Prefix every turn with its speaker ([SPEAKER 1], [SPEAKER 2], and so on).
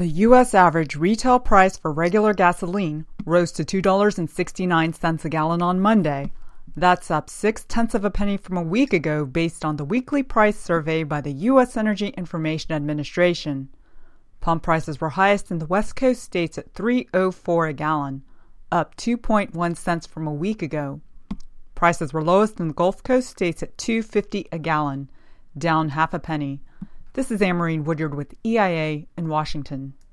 [SPEAKER 1] The U.S. average retail price for regular gasoline rose to $2.69 a gallon on Monday. That's up 0.6 of a penny from a week ago based on the weekly price survey by the U.S. Energy Information Administration. Pump prices were highest in the West Coast states at $3.04 a gallon, up 2.1 cents from a week ago. Prices were lowest in the Gulf Coast states at $2.50 a gallon, down half a penny. This is Anne-Marie Woodyard with EIA in Washington.